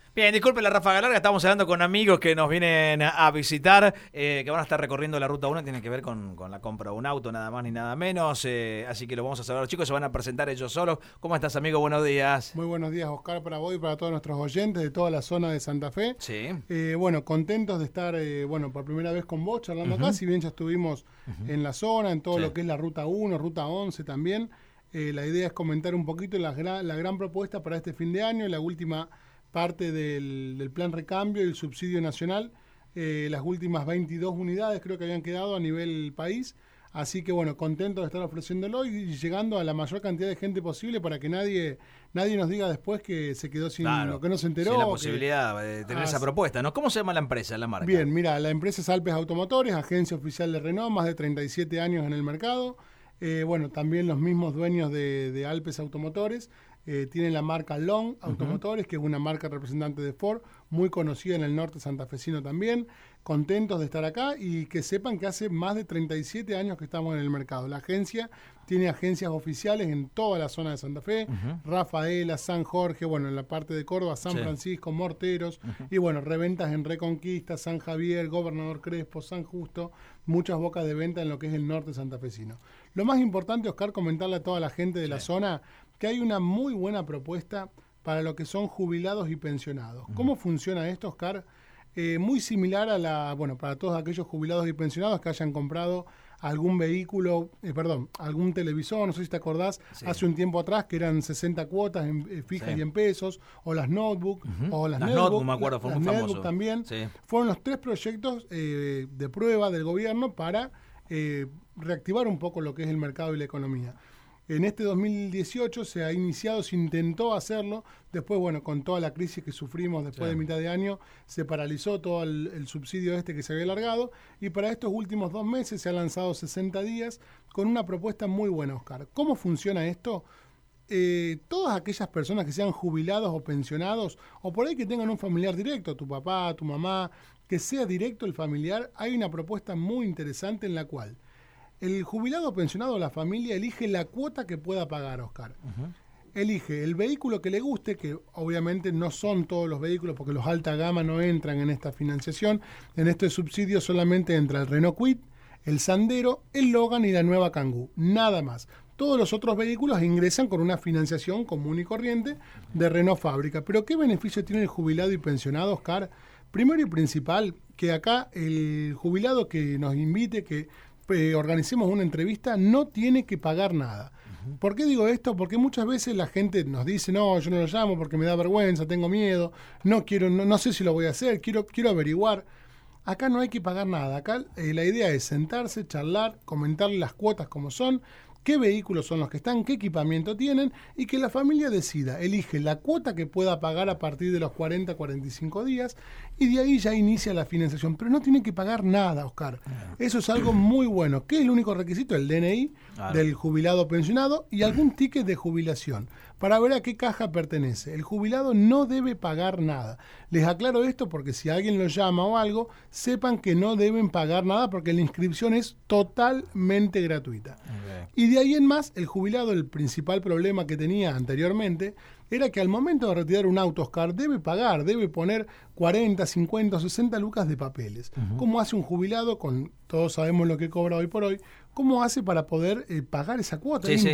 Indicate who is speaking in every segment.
Speaker 1: Bien, disculpe la ráfaga larga, estamos hablando con amigos que nos vienen a visitar, que van a estar recorriendo la Ruta 1, tiene que ver con la compra de un auto, nada más ni nada menos, así que lo vamos a saber. Los chicos se van a presentar ellos solos. ¿Cómo estás, amigo? Buenos días.
Speaker 2: Muy buenos días, Oscar, para vos y para todos nuestros oyentes de toda la zona de Santa Fe.
Speaker 1: Sí.
Speaker 2: Bueno, contentos de estar, por primera vez con vos charlando acá, si bien ya estuvimos en la zona, en todo lo que es la Ruta 1, Ruta 11 también. La idea es comentar un poquito la gran propuesta para este fin de año, la última parte del plan recambio y el subsidio nacional, las últimas 22 unidades creo que habían quedado a nivel país, así que bueno, contentos de estar ofreciéndolo y llegando a la mayor cantidad de gente posible para que nadie nos diga después que se quedó sin lo que no se enteró.
Speaker 1: Sin la posibilidad de tener esa propuesta, ¿no? ¿Cómo se llama la empresa, la marca?
Speaker 2: Bien, mira, la empresa es Alpes Automotores, agencia oficial de Renault, más de 37 años en el mercado. También los mismos dueños de Alpes Automotores tienen la marca Long Automotores, que es una marca representante de Ford, muy conocida en el norte santafesino también. Contentos de estar acá y que sepan que hace más de 37 años que estamos en el mercado. La agencia tiene agencias oficiales en toda la zona de Santa Fe, Rafaela, San Jorge, en la parte de Córdoba, San Francisco, Morteros, y reventas en Reconquista, San Javier, Gobernador Crespo, San Justo, muchas bocas de venta en lo que es el norte santafesino. Lo más importante, Oscar, comentarle a toda la gente de la zona que hay una muy buena propuesta para lo que son jubilados y pensionados. ¿Cómo funciona esto, Oscar? Muy similar a para todos aquellos jubilados y pensionados que hayan comprado algún vehículo, algún televisor, no sé si te acordás, hace un tiempo atrás que eran 60 cuotas fijas y en pesos, o las notebook, o las netbook,
Speaker 1: me acuerdo, fue muy famoso
Speaker 2: también. Sí. Fueron los 3 proyectos de prueba del gobierno para reactivar un poco lo que es el mercado y la economía. En este 2018 se ha iniciado, se intentó hacerlo, después, con toda la crisis que sufrimos después de mitad de año, se paralizó todo el subsidio que se había alargado, y para estos últimos 2 meses se ha lanzado 60 días con una propuesta muy buena, Oscar. ¿Cómo funciona esto? Todas aquellas personas que sean jubilados o pensionados, o por ahí que tengan un familiar directo, tu papá, tu mamá, que sea directo el familiar, hay una propuesta muy interesante en la cual el jubilado o pensionado o la familia elige la cuota que pueda pagar, Oscar. Elige el vehículo que le guste, que obviamente no son todos los vehículos porque los alta gama no entran en esta financiación. En este subsidio solamente entra el Renault Kwid, el Sandero, el Logan y la nueva Kangoo. Nada más. Todos los otros vehículos ingresan con una financiación común y corriente de Renault fábrica. Pero ¿qué beneficio tiene el jubilado y pensionado, Oscar? Primero y principal, que acá el jubilado que nos invite, que organicemos una entrevista, no tiene que pagar nada. ¿Por qué digo esto? Porque muchas veces la gente nos dice, no, yo no lo llamo porque me da vergüenza, tengo miedo, no sé si lo voy a hacer, quiero averiguar. Acá no hay que pagar nada. Acá la idea es sentarse, charlar, comentarle las cuotas como son, qué vehículos son los que están, qué equipamiento tienen, y que la familia decida, elige la cuota que pueda pagar a partir de los 40, 45 días, y de ahí ya inicia la financiación. Pero no tiene que pagar nada, Oscar. Eso es algo muy bueno. ¿Qué es el único requisito? El DNI del jubilado pensionado y algún ticket de jubilación, para ver a qué caja pertenece. El jubilado no debe pagar nada. Les aclaro esto porque si alguien lo llama o algo, sepan que no deben pagar nada porque la inscripción es totalmente gratuita. Y de ahí en más, el jubilado, el principal problema que tenía anteriormente era que al momento de retirar un auto, Oscar, debe pagar, debe poner 40, 50, 60 lucas de papeles. ¿Cómo hace un jubilado, todos sabemos lo que cobra hoy por hoy, cómo hace para poder pagar esa cuota? Es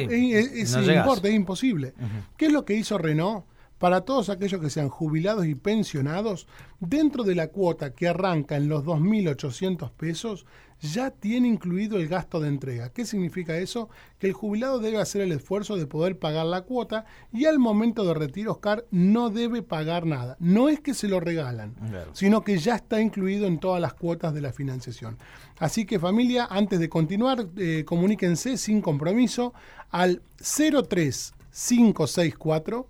Speaker 2: imposible. ¿Qué es lo que hizo Renault? Para todos aquellos que sean jubilados y pensionados, dentro de la cuota que arranca en los 2.800 pesos, ya tiene incluido el gasto de entrega. ¿Qué significa eso? Que el jubilado debe hacer el esfuerzo de poder pagar la cuota y al momento de retiro, Oscar, no debe pagar nada. No es que se lo regalan, sino que ya está incluido en todas las cuotas de la financiación. Así que, familia, antes de continuar, comuníquense sin compromiso al 03564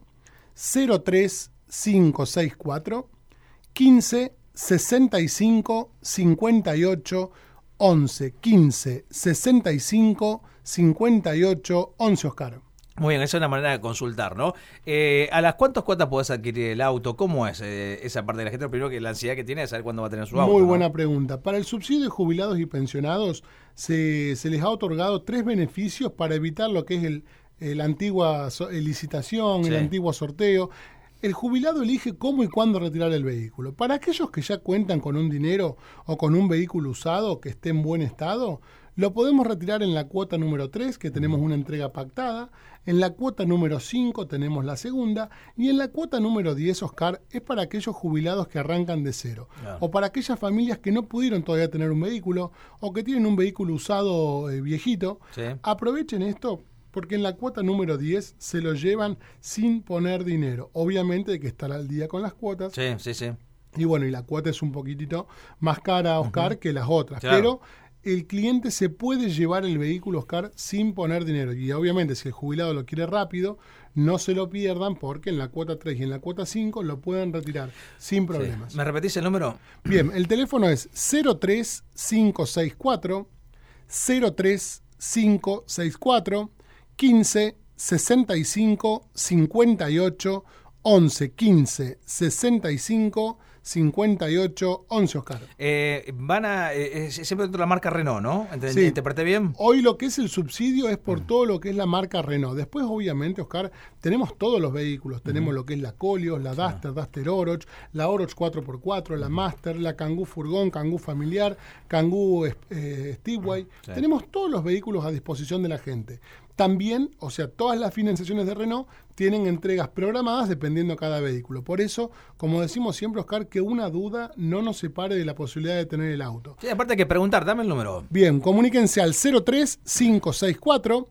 Speaker 2: 15 65 58 11 15 65 58 11, Oscar.
Speaker 1: Muy bien, esa es una manera de consultar, ¿no? ¿A las cuántas cuotas podés adquirir el auto? ¿Cómo es esa parte de la gente? Primero, que la ansiedad que tiene de saber cuándo va a tener su auto.
Speaker 2: Muy buena pregunta. Para el subsidio de jubilados y pensionados se les ha otorgado 3 beneficios para evitar lo que es la antigua licitación, el antiguo sorteo. el jubilado elige cómo y cuándo retirar el vehículo. Para aquellos que ya cuentan con un dinero o con un vehículo usado que esté en buen estado, lo podemos retirar en la cuota número 3, que tenemos una entrega pactada. En la cuota número 5 tenemos la segunda. Y en la cuota número 10, Oscar, es para aquellos jubilados que arrancan de cero. Claro. O para aquellas familias que no pudieron todavía tener un vehículo o que tienen un vehículo usado viejito. Sí. Aprovechen esto porque en la cuota número 10 se lo llevan sin poner dinero. Obviamente hay que estar al día con las cuotas.
Speaker 1: Sí.
Speaker 2: Y bueno, y la cuota es un poquitito más cara, Oscar, que las otras. Claro. Pero el cliente se puede llevar el vehículo, Oscar, sin poner dinero. Y obviamente, si el jubilado lo quiere rápido, no se lo pierdan porque en la cuota 3 y en la cuota 5 lo pueden retirar sin problemas.
Speaker 1: Sí. ¿Me repetís el número?
Speaker 2: Bien, el teléfono es 03564 03564 15 65 58 11 15 65 58 11, Oscar.
Speaker 1: Van a siempre dentro de la marca Renault, ¿no?
Speaker 2: Sí.
Speaker 1: ¿Interpreté bien?
Speaker 2: Hoy lo que es el subsidio es por todo lo que es la marca Renault. Después, obviamente, Oscar, tenemos todos los vehículos. Tenemos lo que es la Koleos, la Duster, Duster Oroch, la Oroch 4x4, la Master, la Kangoo Furgón, Kangoo Familiar, Kangoo Stepway. Sí. Tenemos todos los vehículos a disposición de la gente. También, o sea, todas las financiaciones de Renault tienen entregas programadas dependiendo de cada vehículo. Por eso, como decimos siempre, Oscar, que una duda no nos separe de la posibilidad de tener el auto.
Speaker 1: Sí, aparte hay que preguntar, dame el número.
Speaker 2: Bien, comuníquense al 03564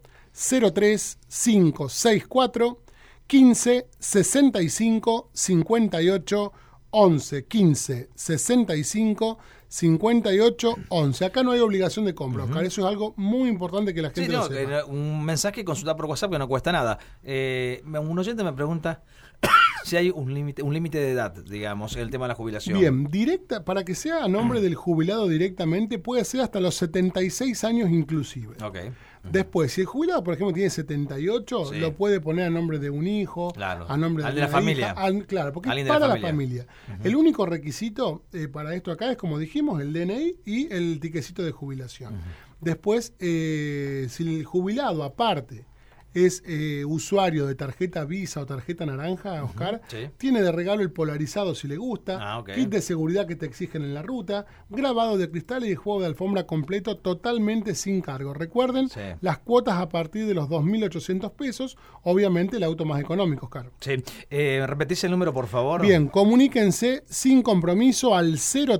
Speaker 2: 03564 15 65 58 11 15 65 58 11. Acá no hay obligación de compra, Oscar. Eso es algo muy importante que la gente lo sepa.
Speaker 1: Un mensaje y consultar por WhatsApp que no cuesta nada. Un oyente me pregunta si hay un límite de edad, digamos, en el tema de la jubilación.
Speaker 2: Bien, para que sea a nombre del jubilado directamente, puede ser hasta los 76 años inclusive.
Speaker 1: Okay.
Speaker 2: Después, si el jubilado, por ejemplo, tiene 78, lo puede poner a nombre de un hijo,
Speaker 1: claro,
Speaker 2: a nombre
Speaker 1: de la familia.
Speaker 2: Claro, porque es para la familia. El único requisito para esto acá es, como dijimos, el DNI y el tiquecito de jubilación. Después, si el jubilado, aparte, es usuario de tarjeta Visa o tarjeta naranja, Oscar, tiene de regalo el polarizado si le gusta, kit de seguridad que te exigen en la ruta, grabado de cristal y juego de alfombra completo totalmente sin cargo. Recuerden, las cuotas a partir de los 2.800 pesos, obviamente el auto más económico, Oscar.
Speaker 1: Sí. ¿Repetís el número, por favor?
Speaker 2: Bien, comuníquense sin compromiso al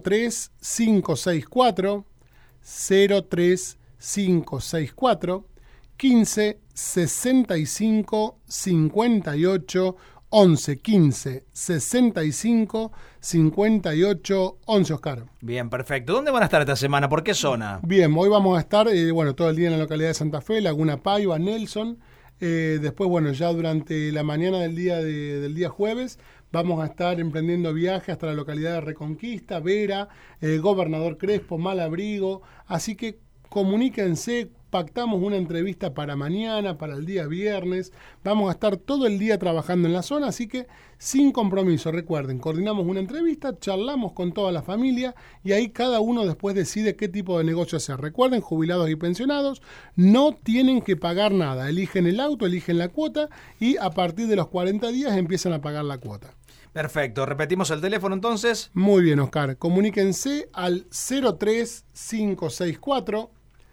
Speaker 2: 03564 03564 15 65 58 11 15 65 58 11, Oscar.
Speaker 1: Bien, perfecto. ¿Dónde van a estar esta semana? ¿Por qué zona?
Speaker 2: Bien, hoy vamos a estar todo el día en la localidad de Santa Fe, Laguna Paiva, Nelson. Después, ya durante la mañana del día jueves vamos a estar emprendiendo viajes hasta la localidad de Reconquista, Vera, Gobernador Crespo, Malabrigo. Así que comuníquense, pactamos una entrevista para mañana, para el día viernes. Vamos a estar todo el día trabajando en la zona, así que sin compromiso. Recuerden, coordinamos una entrevista, charlamos con toda la familia y ahí cada uno después decide qué tipo de negocio hacer. Recuerden, jubilados y pensionados no tienen que pagar nada. Eligen el auto, eligen la cuota y a partir de los 40 días empiezan a pagar la cuota.
Speaker 1: Perfecto. ¿Repetimos el teléfono entonces?
Speaker 2: Muy bien, Oscar. Comuníquense al 03564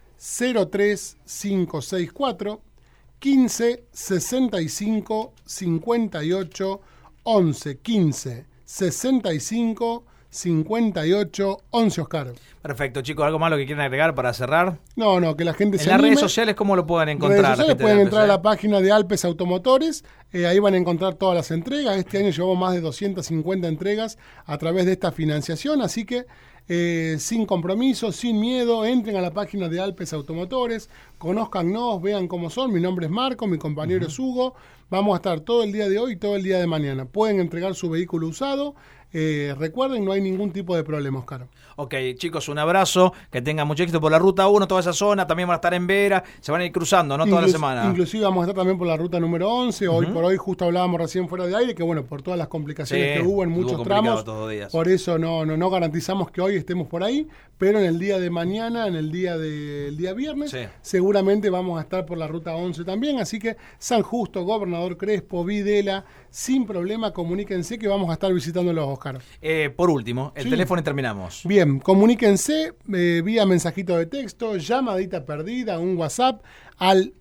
Speaker 2: 03564 15 65 58 11 15 65 58 11, Oscar.
Speaker 1: Perfecto, chicos. ¿Algo más lo que quieren agregar para cerrar?
Speaker 2: No, que la gente se
Speaker 1: anime. En las redes sociales, ¿cómo lo pueden encontrar? En
Speaker 2: redes sociales pueden entrar a la página de Alpes Automotores. Ahí van a encontrar todas las entregas. Este año llevamos más de 250 entregas a través de esta financiación, así que sin compromiso, sin miedo, entren a la página de Alpes Automotores, conózcannos, vean cómo son. Mi nombre es Marco, mi compañero es Hugo. Vamos a estar todo el día de hoy y todo el día de mañana. Pueden entregar su vehículo usado Recuerden, no hay ningún tipo de problema, Oscar.
Speaker 1: Ok, chicos, un abrazo, que tengan mucho éxito por la Ruta 1, toda esa zona, también van a estar en Vera, se van a ir cruzando, ¿no? Toda la semana.
Speaker 2: Inclusive vamos a estar también por la ruta número 11, hoy por hoy justo hablábamos recién fuera de aire, que bueno, por todas las complicaciones que hubo en muchos tramos, por eso no garantizamos que hoy estemos por ahí, pero en el día de mañana, en el día viernes, seguramente vamos a estar por la ruta 11 también, así que San Justo, Gobernador Crespo, Videla, sin problema, comuníquense que vamos a estar visitándolos, Oscar.
Speaker 1: Por último, el teléfono y terminamos.
Speaker 2: Bien, comuníquense vía mensajito de texto, llamadita perdida, un WhatsApp al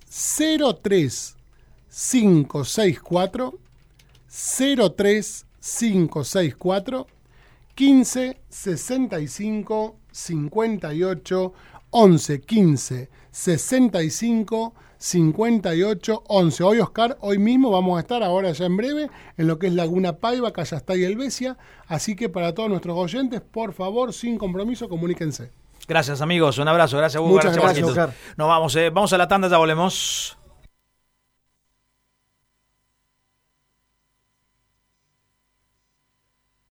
Speaker 2: 03564 15 65 58 11 15 65 58 11. Hoy, Oscar, hoy mismo vamos a estar, ahora ya en breve, en lo que es Laguna Paiva, Callastá y Helvecia. Así que para todos nuestros oyentes, por favor, sin compromiso, comuníquense.
Speaker 1: Gracias, amigos. Un abrazo. Gracias, Hugo.
Speaker 2: Muchas gracias, Oscar.
Speaker 1: Nos vamos a la tanda, ya volvemos.